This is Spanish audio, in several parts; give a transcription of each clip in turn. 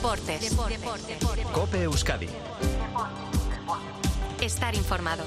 Deportes. COPE Euskadi. Estar informado.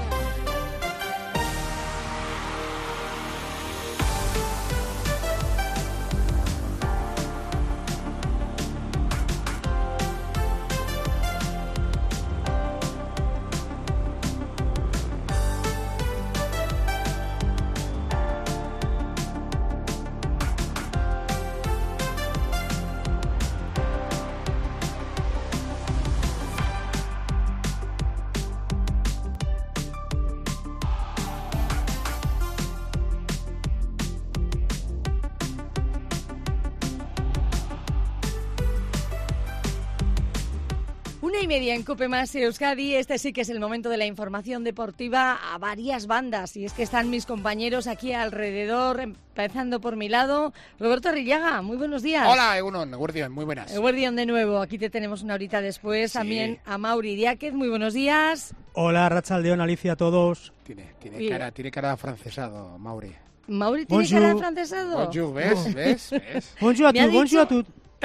Una y media en COPE más Euskadi. Este sí que es el momento de la información deportiva a varias bandas. Y es que están mis compañeros aquí alrededor, empezando por mi lado. Roberto Arrillaga, muy buenos días. Hola, Egunon, Eguardión, muy buenas. Eguardión de nuevo, aquí te tenemos una horita después. Sí. También a Mauri Diáquez, muy buenos días. Hola, Arratsaldeon, Alicia, a todos. Tiene cara de afrancesado, Mauri. ¿Mauri tiene Bonjour. cara de afrancesado? Bonjour, ¿ves? Bonjour a tú.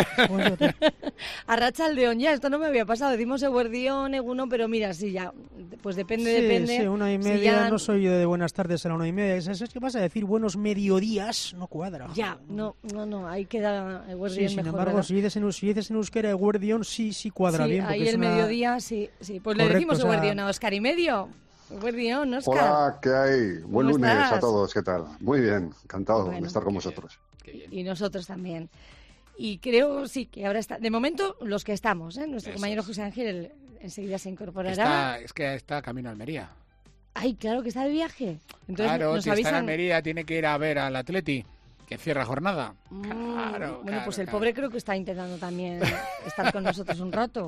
Arratsaldeon, ya, esto no me había pasado. Decimos Eguardión, Egunon, pero mira, sí, ya, pues depende. Sí, 1:30, si ya... no soy yo de buenas tardes a la 1:30. Es que vas a decir buenos mediodías, no cuadra. Ya, no, ahí queda Eguardión sí, mejor. Sin embargo, si dices en euskera Eguardión, sí cuadra bien. Ahí el mediodía, sí. Pues le decimos Eguardión a Óscar y medio. Eguardión, Óscar. Hola, ¿qué hay? Buen lunes estás? A todos, ¿qué tal? Muy bien, encantado de estar con vosotros. Y nosotros también. Y creo, sí, que ahora está... De momento, los que estamos, ¿eh? Nuestro compañero José Ángel enseguida se incorporará. Es que está camino a Almería. Ay, claro, que está de viaje. Entonces, claro, nos si avisan... está en Almería tiene que ir a ver al Atleti, que cierra jornada. Pues el pobre creo que está intentando también estar con nosotros un rato.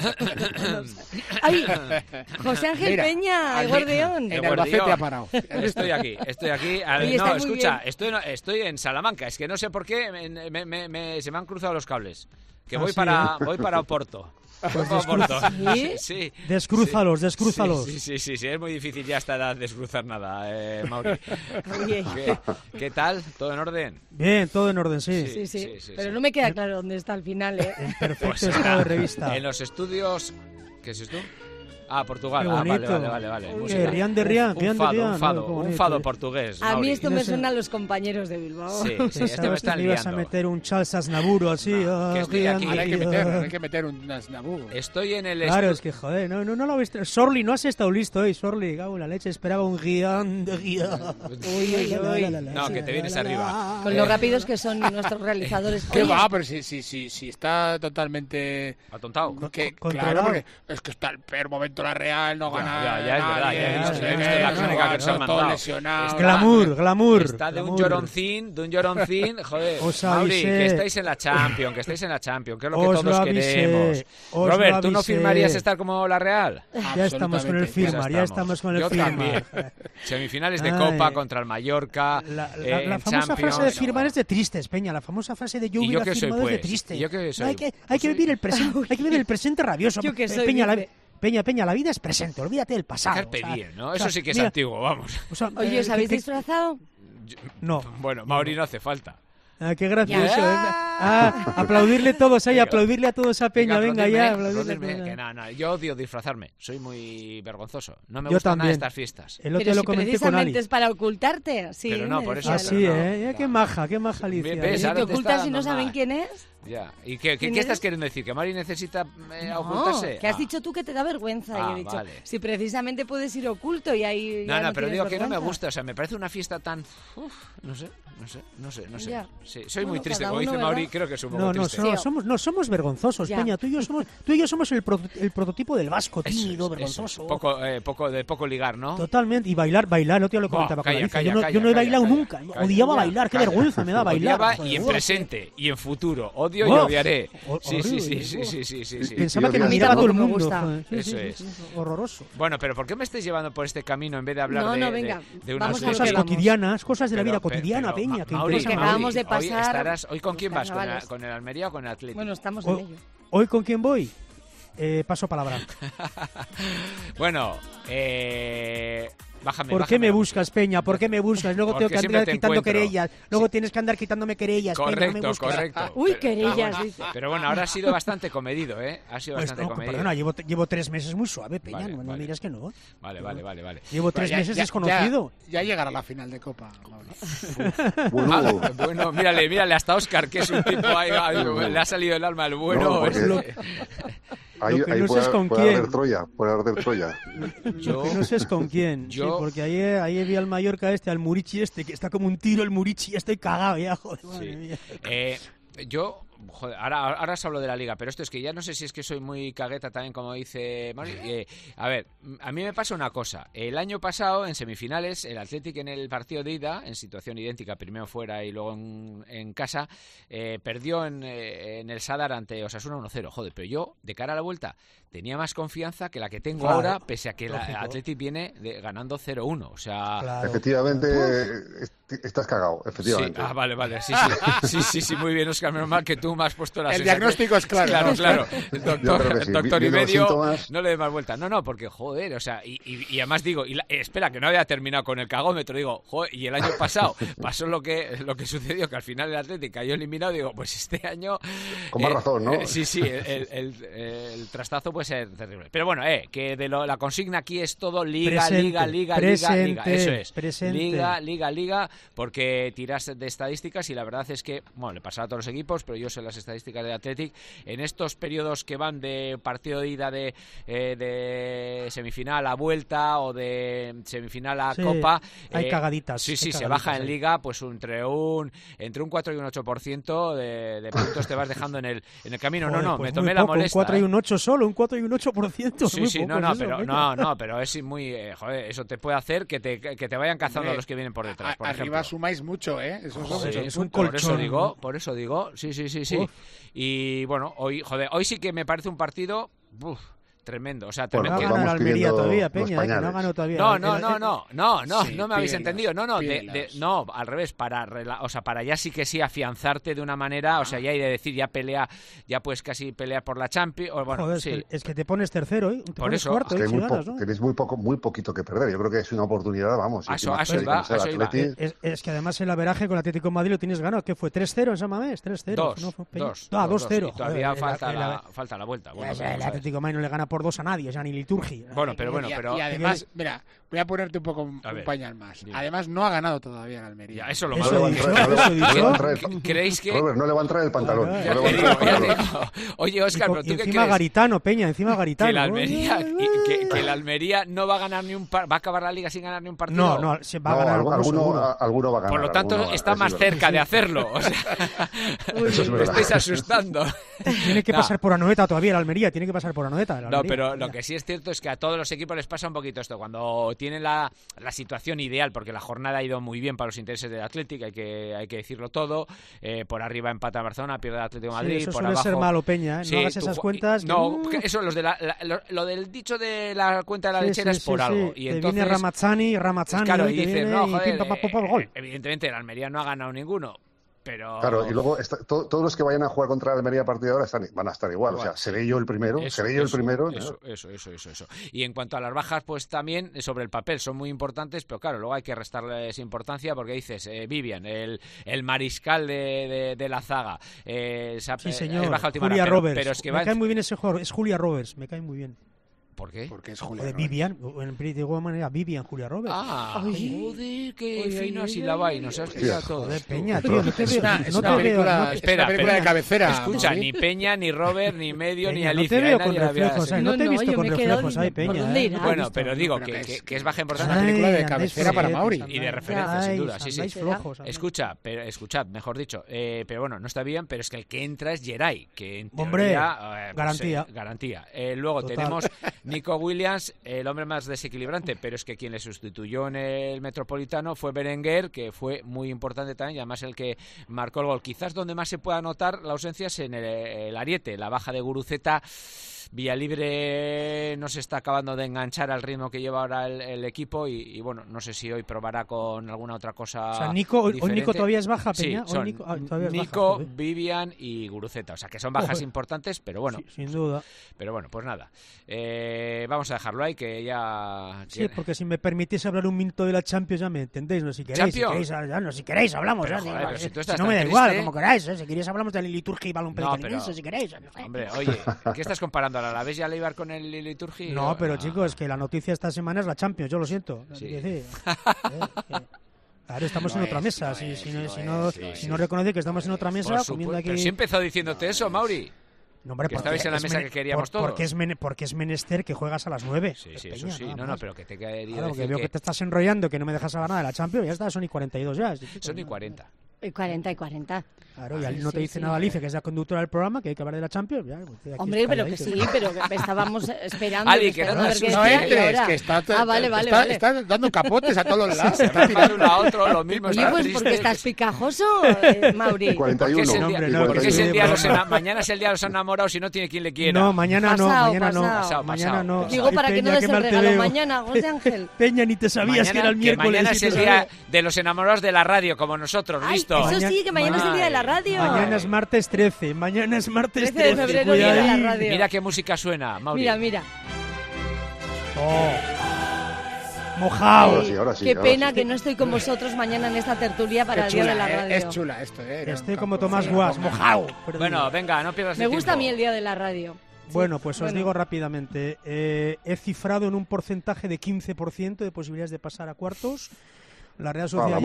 ¡Ay! José Ángel Peña, Eguardión. En Albacete ha parado. Estoy aquí. Oye, no, escucha, estoy en Salamanca. Es que no sé por qué se me han cruzado los cables. Que voy para Oporto. Pues ¿Sí? Descrúzalos. Sí, es muy difícil ya a esta edad descruzar nada, Mauri. Oye. ¿Qué tal? ¿Todo en orden? Bien, todo en orden, sí. Pero no me queda claro dónde está al final, ¿eh? En perfecto estado de revista. En los estudios... ¿Qué es esto? Ah, Portugal. Qué bonito. Vale. Un fado portugués. A Mauri. mí esto me suena a los compañeros de Bilbao. Sí, esto me está liando. Ibas a meter un Charles Aznavour así. Que estoy aquí. Ahora hay que meter un Aznavour. Estoy en el... Claro, es que joder, no lo ves. Sorli, no has estado listo hoy, Sorli. Cago en la leche, esperaba un guión. Uy. No, que te vienes arriba. Con lo rápidos que son nuestros realizadores. ¿Qué va? Pero si está totalmente... Atontado. Claro, porque es que está el peor momento la Real, no gana ya es verdad, he visto la crónica que se han mandado. Lesionado. Glamour. Está de un lloroncín, joder. Mauri, que estáis en la Champions, que es lo que todos queremos. Robert, ¿tú no firmarías estar como la Real? Ya estamos con el firmar, Yo también. Semifinales de Copa contra el Mallorca, la famosa frase de firmar es de tristes, Peña. La famosa frase de yo hubiera firmado es de triste. Hay que vivir el presente, hay que vivir el presente rabioso. Peña, la vida es presente, olvídate del pasado. Carpe diem, ¿no? Eso sí que es antiguo, vamos. Oye, ¿os habéis disfrazado? No. Bueno, Mauri no hace falta. Qué gracioso. Aplaudirle todos ahí, aplaudirle a todos a Peña, venga ya. Que no, yo odio disfrazarme, soy muy vergonzoso. No me gustan nada estas fiestas. El otro lo comenté con Ali. Es para ocultarte, sí. Pero no, por eso. Así, qué maja Alicia. ¿Ves? ¿Y te ocultas y no saben quién es? Ya. ¿Y qué estás queriendo decir? ¿Que Mari necesita ocultarse? Que has dicho tú que te da vergüenza. Y he dicho, vale. Si precisamente puedes ir oculto y ahí... No, pero digo que no me gusta. O sea, me parece una fiesta tan... no sé. Sí, soy muy triste. Como dice Mauri, creo que soy un poco triste. No, somos vergonzosos, ya. Peña. Tú y yo somos el prototipo del vasco tímido, vergonzoso. Poco ligar, ¿no? Totalmente. Y bailar, no te lo comentaba con Alicia. Yo no he bailado nunca. Odiaba bailar. Qué vergüenza me da bailar. Odiaba y en presente y en futuro. Odio y odiaré. Sí. Pensaba que me miraba todo el mundo. Eso es. Horroroso. Bueno, pero ¿por qué me estáis llevando por este camino en vez de hablar de unas cosas cotidianas, cosas de la vida cotidiana, Peña? Mauri, que acabamos de pasar... ¿Hoy con quién vas? ¿Con el Almería o con el Atlético? Bueno, estamos en ello. ¿Hoy con quién voy? Paso palabra. Bueno, ¿Por qué me buscas, Peña? ¿Por qué me buscas? Luego tengo que andar quitando querellas. Luego tienes que andar quitándome querellas, Peña, no me buscas. Correcto. Uy, querellas, dice. Pero bueno, ahora ha sido bastante comedido, ¿eh? Ha sido bastante comedido. Perdona, llevo 3 meses muy suave, Peña, no me digas que no. Vale. Llevo 3 meses desconocido. Ya llegará la final de Copa. Bueno, mírale, hasta Óscar, que es un tipo ahí, le ha salido el alma al bueno. Ahí puede haber Troya. Lo que no sé es con quién. Sí, porque ahí vi al Mallorca al Murici que está como un tiro el Murici, ya estoy cagado ya, joder, madre mía. Joder, ahora os hablo de la Liga, pero esto es que ya no sé si es que soy muy cagueta también, como dice Mario. A ver, a mí me pasa una cosa. El año pasado, en semifinales, el Athletic en el partido de ida, en situación idéntica, primero fuera y luego en casa, perdió en el Sadar ante Osasuna 1-0. Joder, pero yo, de cara a la vuelta, tenía más confianza que la que tengo ahora, pese a que el Athletic viene ganando 0-1. O sea, efectivamente, estás cagado, efectivamente. Sí. Vale. Sí, muy bien, Óscar, menos mal que tú me has puesto la sensación. El diagnóstico es claro. Claro. El doctor y medio no le dé más vuelta. No, porque joder, o sea, y además digo, espera, que no había terminado con el cagómetro, digo, joder, y el año pasado pasó lo que sucedió, que al final el Atlético cayó eliminado, digo, pues este año... Con más razón, ¿no? Sí, el trastazo puede ser terrible. Pero bueno, que de la consigna aquí es todo liga, liga, eso es. Presente. Liga, porque tiras de estadísticas y la verdad es que, bueno, le pasará a todos los equipos, pero yo sé las estadísticas de Athletic. En estos periodos que van de partido de ida de semifinal a vuelta o de semifinal a Copa, hay cagaditas. Sí, se baja en Liga, pues entre un 4 y un 8% de puntos te vas dejando en el camino. Joder, Me tomé la molestia. Un 4 y un 8 solo, un 4 y un 8%. Sí, pero es muy... joder, eso te puede hacer que te vayan cazando a los que vienen por detrás. Por arriba sumáis mucho, ¿eh? Es un colchón. Por eso digo. Sí. Y bueno, hoy sí que me parece un partido... tremendo, o sea, tremendo. No ha ganado Almería todavía, Peña, que no ha ganado todavía. No me habéis entendido. No, al revés, para ya sí que afianzarte de una manera, o sea, ya hay de decir, ya puedes casi pelear por la Champions, o bueno, joder, sí. Es que te pones tercero, ¿eh? Por eso, cuarto, es que tenéis muy poquito que perder. Yo creo que es una oportunidad, vamos. Eso iba. Es que además el averaje con el Atlético de Madrid lo tienes ganado. ¿Qué fue? ¿3-0 en San Mamés? 3-0. 2-0. Y todavía falta la vuelta. El Atlético de Madrid no le gana por 2 a nadie, o sea, ni liturgia. Y además, mira, voy a ponerte un poco un pañal más. Sí. Además, no ha ganado todavía el Almería. Eso lo malo. ¿Creéis que...? Robert, no le va a entrar el pantalón. Oye, Óscar, pero ¿tú qué crees? Garitano, Peña, encima Garitano. Que el Almería no va a ganar va a acabar la Liga sin ganar ni un partido. No, se va a ganar alguno va a ganar. Por lo tanto, está más cerca de hacerlo. O sea, me estáis asustando. Tiene que pasar por Anoeta todavía el Almería, tiene que pasar por Anoeta. No, pero lo que sí es cierto es que a todos los equipos les pasa un poquito esto. Cuando tienen la situación ideal, porque la jornada ha ido muy bien para los intereses del Atlético, hay que decirlo todo. Por arriba empata Barcelona, pierde el Atlético de Madrid. Eso por suele abajo ser malo, Peña, ¿eh? No hagas esas cuentas. No, eso, lo del dicho de la cuenta de la lechera es por algo. Y entonces viene Ramazzani, claro, y dices, no, joder, gol. Evidentemente el Almería no ha ganado ninguno. Pero... Claro, y luego todos los que vayan a jugar contra la Almería a partir de ahora van a estar igual. O sea, seré yo el primero. Eso. Y en cuanto a las bajas, pues también sobre el papel son muy importantes, pero claro, luego hay que restarles importancia porque dices, Vivian, el mariscal de la zaga. Sí, señor, es baja última Julia hora, Roberts. Pero es que me cae muy bien ese jugador, es Julia Roberts, me cae muy bien. ¿Por qué? Porque es Julia Roberts. Vivian, de alguna manera, Vivian, Julia Roberts. Joder, qué fino así la va y nos has explicado todo. Joder, Peña, tío, es una película de cabecera. Escucha, ni Peña, ni Robert, ni Medio, Peña, ni Alicia. No te veo con reflejos, no te he visto con reflejos ahí, Peña. Bueno, pero digo que es baja importancia. Es una película de cabecera para Mauri. Y de referencia, sin duda, sí. Escuchad, mejor dicho, pero bueno, no está bien, pero es que el que entra es Geray, que en teoría... Garantía. Luego tenemos Nico Williams, el hombre más desequilibrante, pero es que quien le sustituyó en el Metropolitano fue Berenguer, que fue muy importante también, y además el que marcó el gol. Quizás donde más se pueda notar la ausencia es en el ariete, la baja de Guruceta. Villalibre no se está acabando de enganchar al ritmo que lleva ahora el equipo y bueno, no sé si hoy probará con alguna otra cosa. O sea, hoy Nico todavía es baja, Peña. Sí, son Nico, Vivian y Guruceta, o sea que son bajas importantes, pero bueno. Sí, sin duda. Pero bueno, pues nada. vamos a dejarlo ahí, que ya... Sí, porque si me permitís hablar un minuto de la Champions, ya me entendéis, no si queréis. Si queréis hablamos. Pero, joder, si no me da igual, como queráis. Si queréis hablamos de la liturgia y baloncesto, si queréis. Hombre, oye, ¿qué estás comparando? ¿A la vez ya Eibar con el liturgia? No, pero chicos, que la noticia esta semana es la Champions, yo lo siento. Sí. Claro, estamos en otra mesa. Si no reconoce que estamos en otra mesa, comiendo aquí... Pero si he empezado diciéndote eso, Mauri. No, hombre, que estabais en la mesa que queríamos todos. Porque es menester que juegas a las 9. Sí, eso sí. No, pero que te quería decir porque veo que te estás enrollando, que no me dejas hablar nada de la Champions. Ya está, son y 42 ya. Son y 40. Y 40. Claro, y no te dice nada Alicia, que es la conductora del programa, que hay que hablar de la Champions. Ya, hombre, pero que sí, pero que estábamos esperando. Ali, que no entres, que está dando capotes a todos lados. Está tirando uno a otro, lo mismo. Oye, pues porque estás picajoso, Mauri. 41. Mañana es el día de los enamorados y no tiene quien le quiera. No, mañana Mañana no. Digo, para que no des el regalo mañana, José Ángel. Peña, ni te sabías que era el miércoles. Mañana es el día de los enamorados de la radio, como nosotros, listo. Eso sí, que mañana es el día de la radio. Mañana es martes 13. Mañana es martes 13 de febrero, día de la radio. Mira qué música suena, Mauri. Mira. Mojado. Ahora sí, qué pena que no estoy con vosotros mañana en esta tertulia para el día de la radio. Es chula esto, Estoy como Tomás Guas, mojado. Bueno, venga, no pierdas el tiempo. Me gusta a mí el día de la radio. Bueno, pues os digo rápidamente. He cifrado en un porcentaje de 15% de posibilidades de pasar a cuartos. La Real Sociedad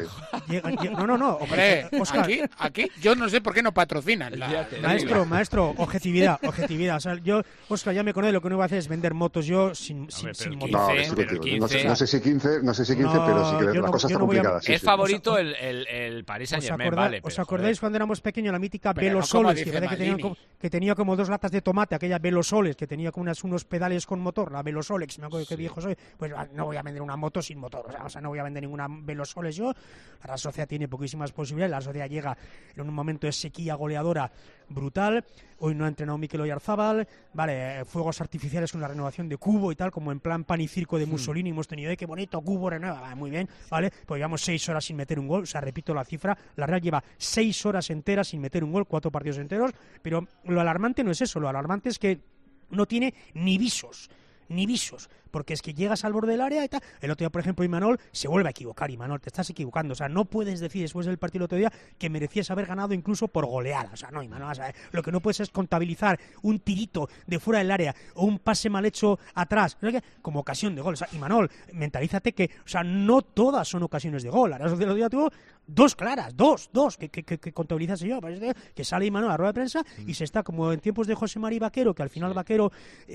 No, hombre, Oscar, aquí yo no sé por qué no patrocinan. Maestro, objetividad. O sea, Oscar, ya me conoce, lo que no voy a hacer es vender motos yo sin motor. No sé si 15, pero sí que la cosa está complicada. Es favorito el Paris Saint-Germain, vale. ¿Os acordáis cuando éramos pequeños la mítica Velosoles, que tenía como 2 latas de tomate, aquella Velosoles, que tenía como unos pedales con motor, la Velosolex, me acuerdo qué viejo soy? Pues no voy a vender una moto sin motor, o sea, no voy a vender ninguna Velosoles yo. La Real Sociedad tiene poquísimas posibilidades. La Sociedad llega en un momento de sequía goleadora brutal. Hoy no ha entrenado Mikel Oyarzábal, vale, fuegos artificiales con la renovación de Cubo y tal, como en plan pan y circo de Mussolini hemos tenido, qué bonito, Cubo renueva, muy bien, vale, pues llevamos 6 horas sin meter un gol, o sea, repito la cifra, la Real lleva 6 horas enteras sin meter un gol, 4 partidos enteros, pero lo alarmante no es eso, lo alarmante es que no tiene ni visos, porque es que llegas al borde del área y tal. El otro día, por ejemplo, Imanol se vuelve a equivocar. Imanol, te estás equivocando. O sea, no puedes decir después del partido el otro día que merecías haber ganado incluso por goleada. O sea, no, Imanol, lo que no puedes es contabilizar un tirito de fuera del área o un pase mal hecho atrás como ocasión de gol. O sea, Imanol, mentalízate que, o sea, no todas son ocasiones de gol. La Real Sociedad el otro día tuvo 2 claras, dos que contabilizas yo. Que sale Imanol a la rueda de prensa y se está como en tiempos de José Mari Vaquero, que al final Vaquero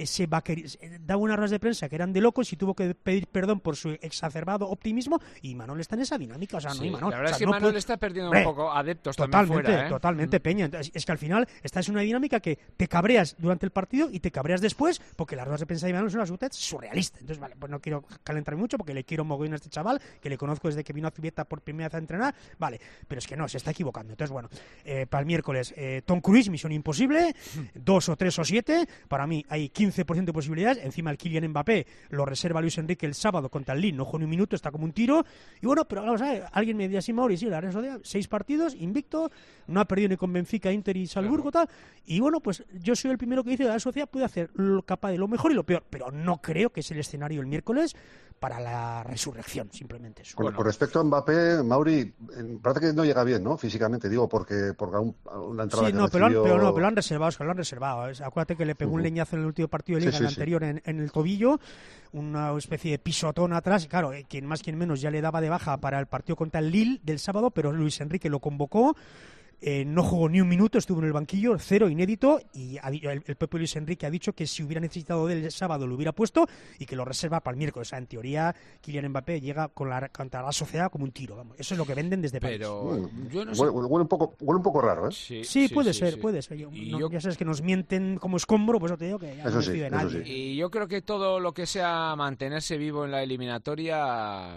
daba unas ruedas de prensa que eran de locos y tuvo que pedir perdón por su exacerbado optimismo, y Imanol está en esa dinámica, o sea, no Imanol. La verdad es que Imanol está perdiendo un poco adeptos también fuera, Totalmente, Peña. Entonces, es que al final estás en una dinámica que te cabreas durante el partido y te cabreas después, porque las ruedas de prensa de Imanol son una absoluta surrealista. Entonces, vale, pues no quiero calentar mucho porque le quiero mogollón a este chaval, que le conozco desde que vino a Zubieta por primera vez a entrenar, vale, pero es que no, se está equivocando. Entonces, bueno, para el miércoles, Tom Cruise, misión imposible, 2 o 3 o 7, para mí hay 15% de posibilidades, encima el Kylian Mbappé lo reserva Luis Enrique el sábado contra el Lille, no juega ni un minuto, está como un tiro, y bueno, pero vamos a ver, alguien me decía así, Mauri, sí, la Real Sociedad, 6 partidos, invicto, no ha perdido ni con Benfica, Inter y Salzburgo, tal, y bueno, pues yo soy el primero que dice que la Real Sociedad puede hacer lo capaz de lo mejor y lo peor, pero no creo que es el escenario el miércoles para la resurrección, simplemente eso. Con respecto a Mbappé, Mauri, parece que no llega bien, ¿no? Físicamente, digo, porque una entrada sí, que pero lo han reservado, Oscar, lo han reservado. Acuérdate que le pegó un leñazo en el último partido de Liga, el anterior en el tobillo, una especie de pisotón atrás, y claro, quien más quien menos ya le daba de baja para el partido contra el Lille del sábado, pero Luis Enrique lo convocó. No jugó ni un minuto, estuvo en el banquillo, 0, inédito, y el propio Luis Enrique ha dicho que si hubiera necesitado del sábado lo hubiera puesto y que lo reserva para el miércoles. O sea, en teoría, Kylian Mbappé llega contra la Sociedad como un tiro, vamos. Eso es lo que venden desde París. Pero yo no sé. Huele un poco raro, ¿eh? Sí, puede ser. Ya sabes que nos mienten como escombro, pues yo te digo que ya no decide nadie. Y yo creo que todo lo que sea mantenerse vivo en la eliminatoria...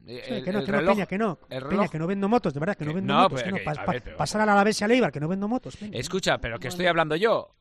Peña, que no vendo motos, de verdad, que no vendo motos. Pasar a la Alavés y al Eibar, que no vendo motos. Escucha, pero que estoy hablando yo.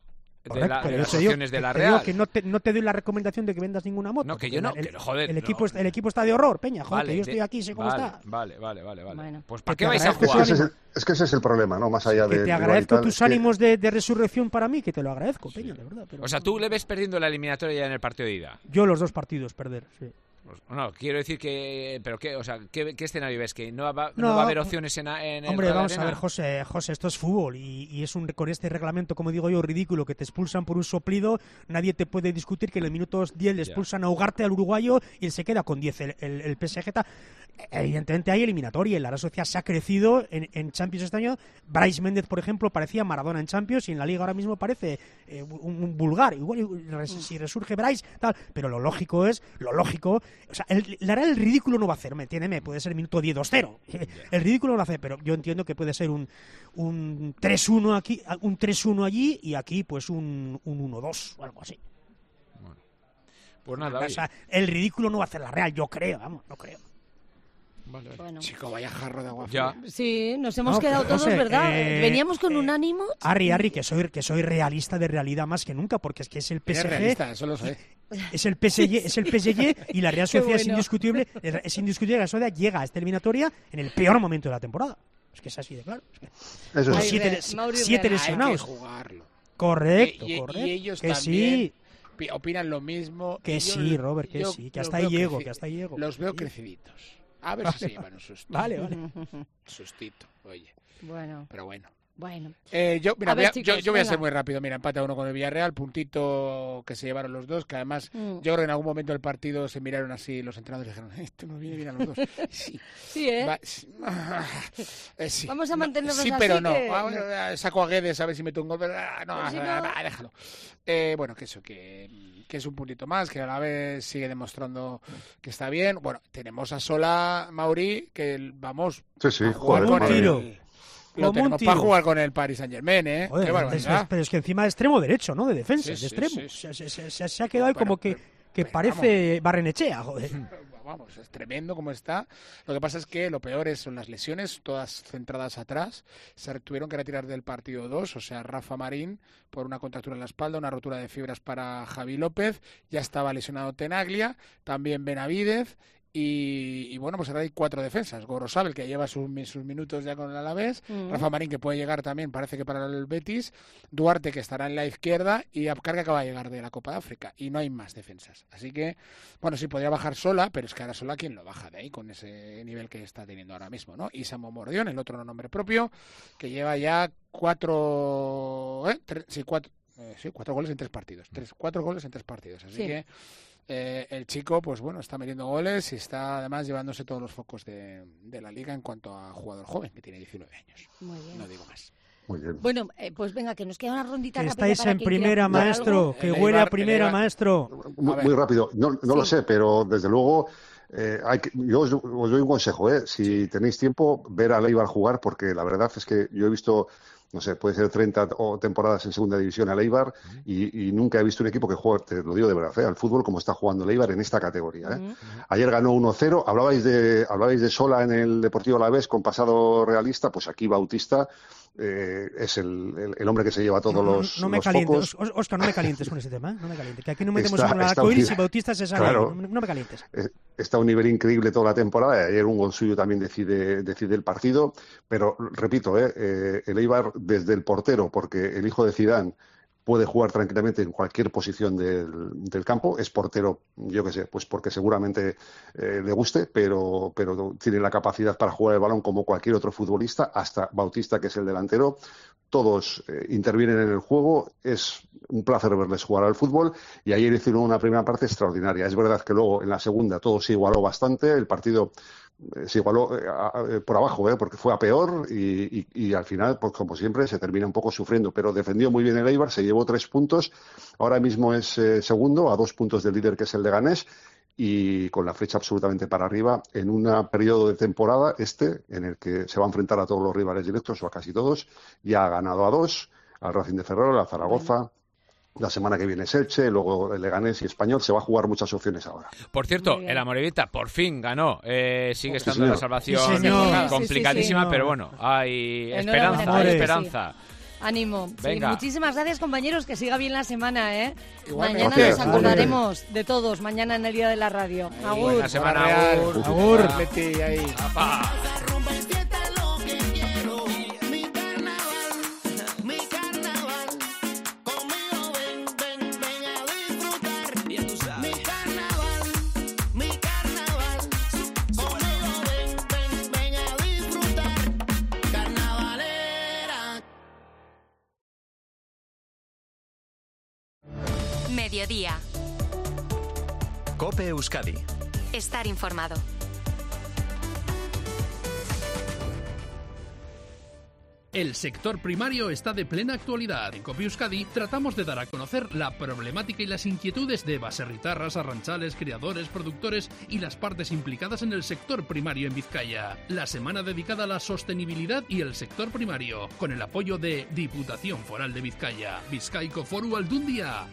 de las opciones de la Real. Que no te doy la recomendación de que vendas ninguna moto. No, que yo no, joder. El equipo está de horror, Peña, joder, que yo estoy aquí, sé cómo está. Vale. Bueno. Pues ¿para qué vais a jugar? Es que ese es el problema, ¿no? Más allá de... Que te agradezco tus ánimos de resurrección para mí, que te lo agradezco, Peña, de verdad. O sea, tú le ves perdiendo la eliminatoria ya en el partido de ida. Yo los 2 partidos perder, sí. No, quiero decir que... ¿Pero qué? O sea, ¿qué escenario ves? ¿Que no va a haber opciones en el Hombre, vamos Arena? a ver, José, esto es fútbol y es con este reglamento, como digo yo, ridículo, que te expulsan por un soplido. Nadie te puede discutir que en los minutos 10 le expulsan a Ugarte, al uruguayo, y él se queda con 10. El PSG evidentemente hay eliminatoria, la Real Sociedad se ha crecido en Champions este año. Brais Méndez, por ejemplo, parecía Maradona en Champions y en la Liga ahora mismo parece un vulgar. Igual si resurge Brais, tal, pero lo lógico, o sea, la Real el ridículo no va a hacer, ¿me entiendes? Puede ser minuto 10 2-0. El ridículo no va a hacer, pero yo entiendo que puede ser un 3-1 aquí, un 3-1 allí y aquí pues un 1-2 o algo así. Bueno, pues nada. O sea, el ridículo no va a hacer la Real, yo creo, no creo. Vale. Bueno. Chico, vaya jarro de agua. Ya. Sí, nos hemos quedado todos, ¿verdad? Veníamos con un ánimo. Arri, que soy realista de realidad más que nunca, porque es que es el PSG. Realista, eso lo sé. Es el PSG y la Real Sociedad es indiscutible. Es indiscutible que la Sociedad llega a esta eliminatoria en el peor momento de la temporada. Es que es así de claro. Es que siete lesionados. Hay que jugarlo. Correcto. Y ellos que también opinan lo mismo. Que sí, Robert, que hasta ahí llego. Los veo creciditos. A ver si se llevan un susto. Vale. Sustito, oye. Bueno. Pero bueno. Yo voy a ser muy rápido. Mira, empate a 1 con el Villarreal, puntito que se llevaron los dos, que además yo creo que en algún momento del partido se miraron así los entrenadores y dijeron, esto nos viene bien a los dos. Sí, sí. Vamos a mantenernos así. Sí, pero no. Que... Saco a Guedes a ver si meto un gol. Déjalo. Bueno, que es un puntito más, que a la vez sigue demostrando que está bien. Bueno, tenemos a Sola, Mauri, que vamos a jugar con tiro. Lo tenemos para jugar con el Paris Saint-Germain, ¿eh? Joder, qué barbaridad. Pero es que encima de extremo derecho, ¿no? De defensa, de extremo. Se ha quedado ahí como que parece Barrenechea, joder. Vamos, es tremendo como está. Lo que pasa es que lo peor son las lesiones, todas centradas atrás. Se tuvieron que retirar del partido 2, o sea, Rafa Marín por una contractura en la espalda, una rotura de fibras para Javi López. Ya estaba lesionado Tenaglia, también Benavidez. Y bueno, pues ahora hay 4 defensas. Gorosabel, que lleva sus minutos ya con el Alavés. Rafa Marín, que puede llegar también, parece que para el Betis. Duarte, que estará en la izquierda. Y Abkar, que acaba de llegar de la Copa de África. Y no hay más defensas. Así que, bueno, sí podría bajar Sola, pero es que ahora Sola, ¿quién lo baja de ahí con ese nivel que está teniendo ahora mismo, ¿no? Y Samo Mordión, el otro nombre propio, que lleva ya 4 goles en 3 partidos. 4 goles en 3 partidos. Así que... el chico, pues bueno, está metiendo goles y está además llevándose todos los focos de la liga en cuanto a jugador joven, que tiene 19 años. Muy bien. No digo más. Muy bien. Bueno, pues venga, que nos queda una rondita rápida. Estáis en primera, maestro, que huele a primera, maestro. Muy rápido. No lo sé, pero desde luego... yo os doy un consejo, si tenéis tiempo, ver al Eibar jugar, porque la verdad es que yo he visto, no sé, puede ser 30 temporadas en segunda división al Eibar y nunca he visto un equipo que juegue, te lo digo de verdad, al fútbol como está jugando el Eibar en esta categoría. Ayer ganó 1-0, hablabais de Sola en el Deportivo Alavés con pasado realista, pues aquí Bautista es el hombre que se lleva todos los focos. Oscar, no me calientes con ese tema, no me calientes, que aquí no metemos con el arcoíris y Bautista se sale, claro, no me calientes. Está a un nivel increíble toda la temporada, y ayer un gol suyo también decide el partido, pero repito, el Eibar desde el portero, porque el hijo de Zidane puede jugar tranquilamente en cualquier posición del campo, es portero, yo qué sé, pues porque seguramente le guste, pero tiene la capacidad para jugar el balón como cualquier otro futbolista, hasta Bautista, que es el delantero. Todos intervienen en el juego, es un placer verles jugar al fútbol, y ayer hicieron una primera parte extraordinaria. Es verdad que luego en la segunda todo se igualó bastante, el partido se igualó por abajo, porque fue a peor y al final, pues como siempre, se termina un poco sufriendo, pero defendió muy bien el Eibar, se llevó 3 puntos, ahora mismo es segundo, a 2 puntos del líder, que es el Leganés, y con la flecha absolutamente para arriba en un periodo de temporada en el que se va a enfrentar a todos los rivales directos, o a casi todos. Ya ha ganado a 2, al Racing de Ferrol, al Zaragoza. La semana que viene es Elche, luego el Leganés y Español. Se va a jugar muchas opciones ahora. Por cierto, el Amorebieta por fin ganó. Sigue estando en la salvación sí, complicadísima, pero bueno, hay esperanza. Ánimo. Venga. Sí, muchísimas gracias, compañeros, que siga bien la semana, ¿eh? Igualmente. Mañana nos acordaremos de todos, mañana en el Día de la Radio. Agur. Buena semana, Agur. Agur. Atleti, ahí. Apa. Mediodía. COPE Euskadi. Estar informado. El sector primario está de plena actualidad. En COPE Euskadi tratamos de dar a conocer la problemática y las inquietudes de baserritarras, arranchales, criadores, productores y las partes implicadas en el sector primario en Vizcaya. La semana dedicada a la sostenibilidad y el sector primario, con el apoyo de Diputación Foral de Vizcaya, Bizkaiko Foru Aldundia.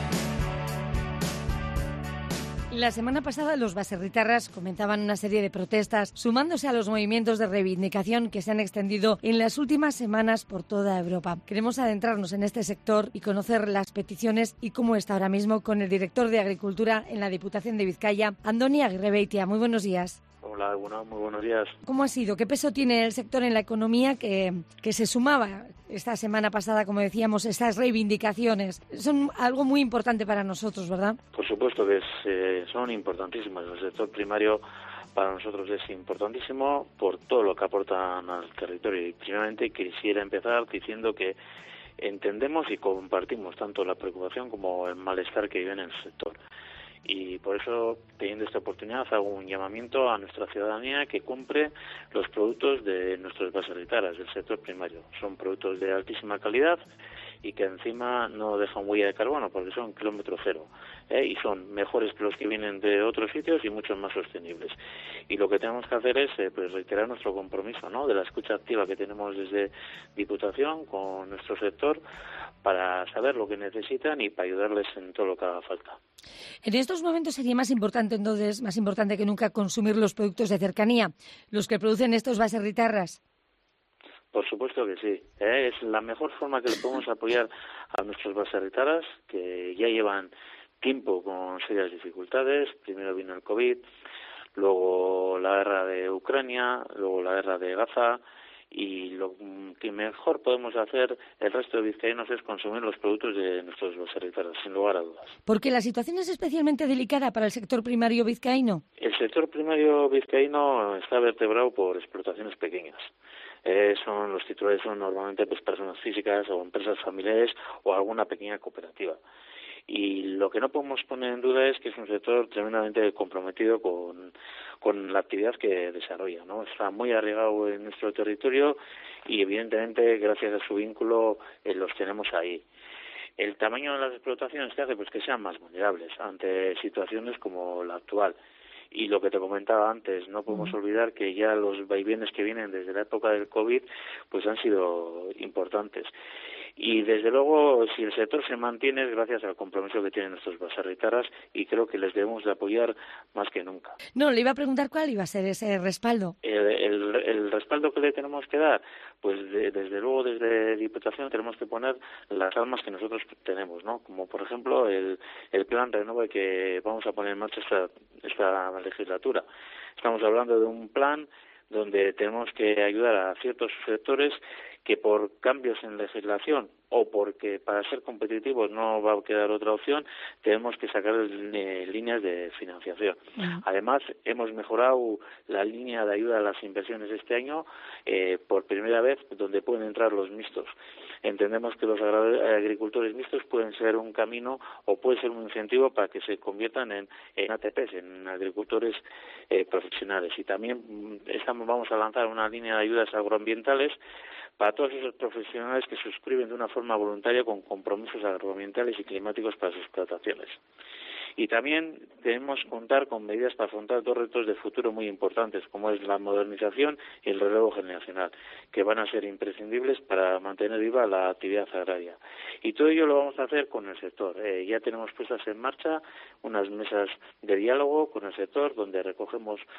La semana pasada los baserritarras comenzaban una serie de protestas, sumándose a los movimientos de reivindicación que se han extendido en las últimas semanas por toda Europa. Queremos adentrarnos en este sector y conocer las peticiones y cómo está ahora mismo con el director de Agricultura en la Diputación de Vizcaya, Andoni Aguirrebeitia. Muy buenos días. Hola, muy buenos días. ¿Cómo ha sido? ¿Qué peso tiene el sector en la economía que se sumaba esta semana pasada, como decíamos, estas reivindicaciones? Son algo muy importante para nosotros, ¿verdad? Por supuesto que son importantísimas. El sector primario para nosotros es importantísimo por todo lo que aportan al territorio. Y primeramente quisiera empezar diciendo que entendemos y compartimos tanto la preocupación como el malestar que vive en el sector. Y por eso, teniendo esta oportunidad, hago un llamamiento a nuestra ciudadanía que compre los productos de nuestros baserritarras del sector primario. Son productos de altísima calidad y que encima no dejan huella de carbono porque son kilómetro cero, y son mejores que los que vienen de otros sitios y mucho más sostenibles. Y lo que tenemos que hacer es pues reiterar nuestro compromiso, ¿no?, de la escucha activa que tenemos desde Diputación con nuestro sector para saber lo que necesitan y para ayudarles en todo lo que haga falta. En estos momentos sería más importante que nunca consumir los productos de cercanía, los que producen estos baserritarras. Por supuesto que sí. Es la mejor forma que le podemos apoyar a nuestros baserritarras, que ya llevan tiempo con serias dificultades. Primero vino el COVID, luego la guerra de Ucrania, luego la guerra de Gaza, y lo que mejor podemos hacer el resto de vizcaínos es consumir los productos de nuestros baserritarras, sin lugar a dudas. Porque la situación es especialmente delicada para el sector primario vizcaíno. El sector primario vizcaíno está vertebrado por explotaciones pequeñas. Los titulares son normalmente pues personas físicas o empresas familiares o alguna pequeña cooperativa. Y lo que no podemos poner en duda es que es un sector tremendamente comprometido con la actividad que desarrolla, ¿no? Está muy arraigado en nuestro territorio y evidentemente gracias a su vínculo los tenemos ahí. El tamaño de las explotaciones que hace pues que sean más vulnerables ante situaciones como la actual. Y lo que te comentaba antes, no podemos olvidar que ya los vaivenes que vienen desde la época del COVID pues han sido importantes. Y desde luego, si el sector se mantiene es gracias al compromiso que tienen nuestros baserritarras y creo que les debemos de apoyar más que nunca. No, le iba a preguntar cuál iba a ser ese respaldo. El respaldo que le tenemos que dar, pues desde luego desde Diputación tenemos que poner las armas que nosotros tenemos, ¿no? Como por ejemplo el plan Renove que vamos a poner en marcha esta legislatura. Estamos hablando de un plan donde tenemos que ayudar a ciertos sectores que por cambios en legislación o porque para ser competitivos no va a quedar otra opción, tenemos que sacar líneas de financiación. Además, hemos mejorado la línea de ayuda a las inversiones este año por primera vez, donde pueden entrar los mixtos. Entendemos que los agricultores mixtos pueden ser un camino o puede ser un incentivo para que se conviertan en ATPs, en agricultores profesionales. Y también vamos a lanzar una línea de ayudas agroambientales para todos esos profesionales que suscriben de una forma voluntaria con compromisos agroambientales y climáticos para sus explotaciones. Y también debemos contar con medidas para afrontar dos retos de futuro muy importantes, como es la modernización y el relevo generacional, que van a ser imprescindibles para mantener viva la actividad agraria. Y todo ello lo vamos a hacer con el sector. Ya tenemos puestas en marcha unas mesas de diálogo con el sector, donde recogemos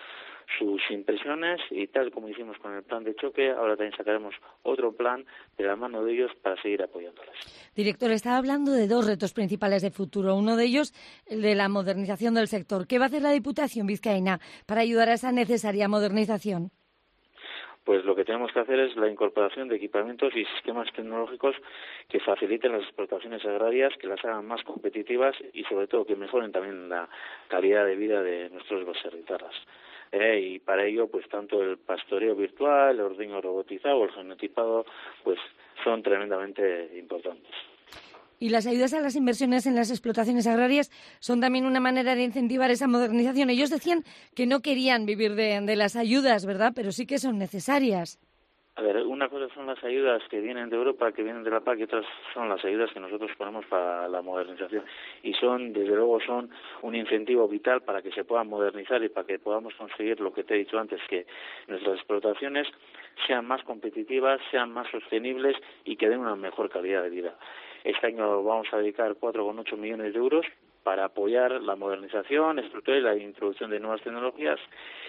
sus impresiones y tal como hicimos con el plan de choque, ahora también sacaremos otro plan de la mano de ellos para seguir apoyándoles. Director, estaba hablando de 2 retos principales de futuro. Uno de ellos, el de la modernización del sector. ¿Qué va a hacer la Diputación vizcaína para ayudar a esa necesaria modernización? Pues lo que tenemos que hacer es la incorporación de equipamientos y sistemas tecnológicos que faciliten las explotaciones agrarias, que las hagan más competitivas y sobre todo que mejoren también la calidad de vida de nuestros baserritarras. Y para ello, pues tanto el pastoreo virtual, el ordeño robotizado o el genotipado, pues son tremendamente importantes. Y las ayudas a las inversiones en las explotaciones agrarias son también una manera de incentivar esa modernización. Ellos decían que no querían vivir de las ayudas, ¿verdad? Pero sí que son necesarias. A ver, una cosa son las ayudas que vienen de Europa, que vienen de la PAC, y otras son las ayudas que nosotros ponemos para la modernización. Y desde luego, son un incentivo vital para que se puedan modernizar y para que podamos conseguir lo que te he dicho antes, que nuestras explotaciones sean más competitivas, sean más sostenibles y que den una mejor calidad de vida. Este año vamos a dedicar 4,8 millones de euros para apoyar la modernización, estructura y la introducción de nuevas tecnologías.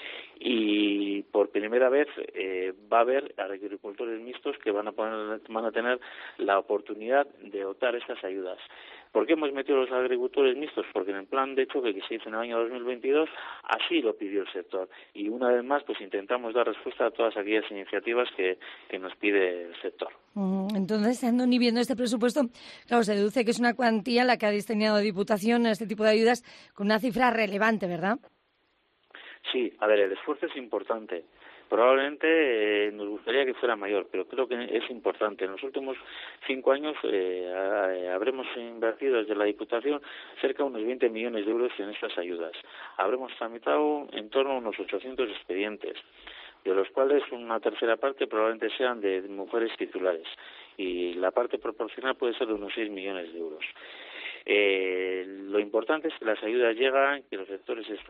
Y por primera vez va a haber agricultores mixtos que van a tener la oportunidad de optar estas ayudas. ¿Por qué hemos metido los agricultores mixtos? Porque en el plan de choque que se hizo en el año 2022 así lo pidió el sector. Y una vez más pues intentamos dar respuesta a todas aquellas iniciativas que nos pide el sector. Entonces, Andoni, viendo este presupuesto, claro, se deduce que es una cuantía la que ha diseñado Diputación en este tipo de ayudas con una cifra relevante, ¿verdad? Sí, a ver, el esfuerzo es importante. Probablemente nos gustaría que fuera mayor, pero creo que es importante. En los últimos 5 años habremos invertido desde la Diputación cerca de unos 20 millones de euros en estas ayudas. Habremos tramitado en torno a unos 800 expedientes, de los cuales una tercera parte probablemente sean de mujeres titulares, y la parte proporcional puede ser de unos 6 millones de euros. Lo importante es que las ayudas llegan, que los sectores se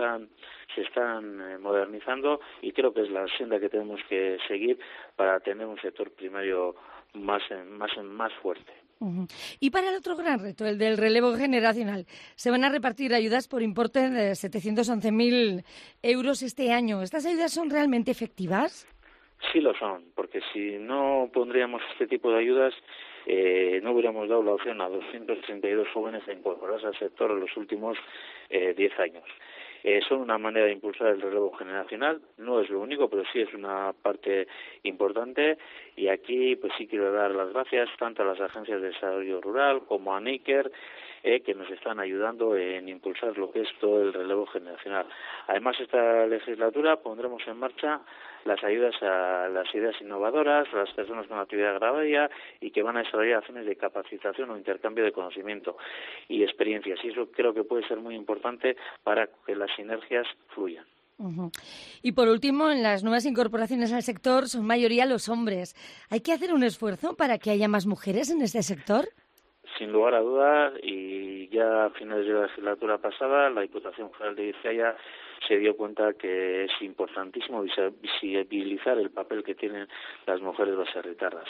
están modernizando, y creo que es la senda que tenemos que seguir para tener un sector primario más fuerte. Y para el otro gran reto, el del relevo generacional, se van a repartir ayudas por importe de 711.000 euros este año. ¿Estas ayudas son realmente efectivas? Sí lo son, porque si no pondríamos este tipo de ayudas, no hubiéramos dado la opción a 232 jóvenes de incorporarse al sector en los últimos 10 años. Son una manera de impulsar el relevo generacional, no es lo único, pero sí es una parte importante, y aquí pues sí quiero dar las gracias tanto a las agencias de desarrollo rural como a NICER, que nos están ayudando en impulsar lo que es todo el relevo generacional. Además, esta legislatura pondremos en marcha las ayudas a las ideas innovadoras, a las personas con actividad agraria, y que van a desarrollar acciones de capacitación o intercambio de conocimiento y experiencias. Y eso creo que puede ser muy importante para que las sinergias fluyan. Y por último, en las nuevas incorporaciones al sector son mayoría los hombres. ¿Hay que hacer un esfuerzo para que haya más mujeres en este sector? Sin lugar a dudas, y ya a finales de la legislatura pasada, la Diputación Foral de Vizcaya se dio cuenta que es importantísimo visibilizar el papel que tienen las mujeres baserritarras.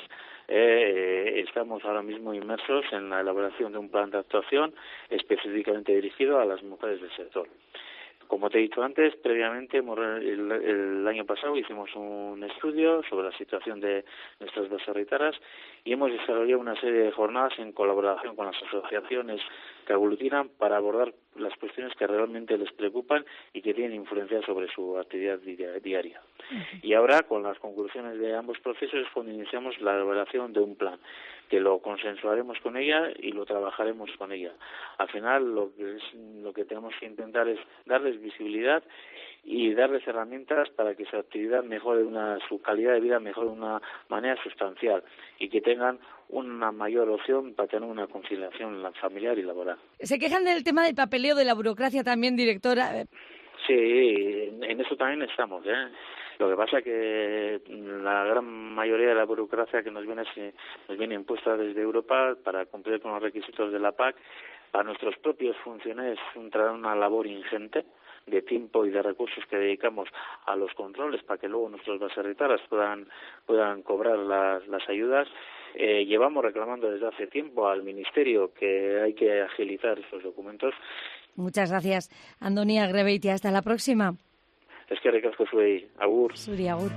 Estamos ahora mismo inmersos en la elaboración de un plan de actuación específicamente dirigido a las mujeres del sector. Como te he dicho antes, previamente, el año pasado hicimos un estudio sobre la situación de nuestras baserritarras y hemos desarrollado una serie de jornadas en colaboración con las asociaciones que aglutinan para abordar las cuestiones que realmente les preocupan y que tienen influencia sobre su actividad diaria. Y ahora, con las conclusiones de ambos procesos, es cuando iniciamos la elaboración de un plan, que lo consensuaremos con ella y lo trabajaremos con ella. Al final, lo que tenemos que intentar es darles visibilidad y darles herramientas para que su actividad mejore, su calidad de vida mejore de una manera sustancial, y que tengan una mayor opción para tener una conciliación familiar y laboral. ¿Se quejan del tema del papeleo, de la burocracia también, directora? Sí, en eso también estamos, Lo que pasa es que la gran mayoría de la burocracia que nos viene impuesta desde Europa para cumplir con los requisitos de la PAC, para nuestros propios funcionarios es una labor ingente de tiempo y de recursos que dedicamos a los controles para que luego nuestros baserritarras puedan cobrar las ayudas. Llevamos reclamando desde hace tiempo al Ministerio que hay que agilizar estos documentos. Muchas gracias, Andoni Agreveitia. Hasta la próxima. Eskerrik asko zuei, agur. Zuri, agur.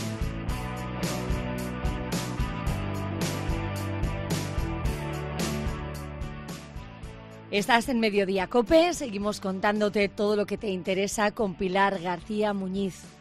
Estás en Mediodía COPE, seguimos contándote todo lo que te interesa con Pilar García Muñiz.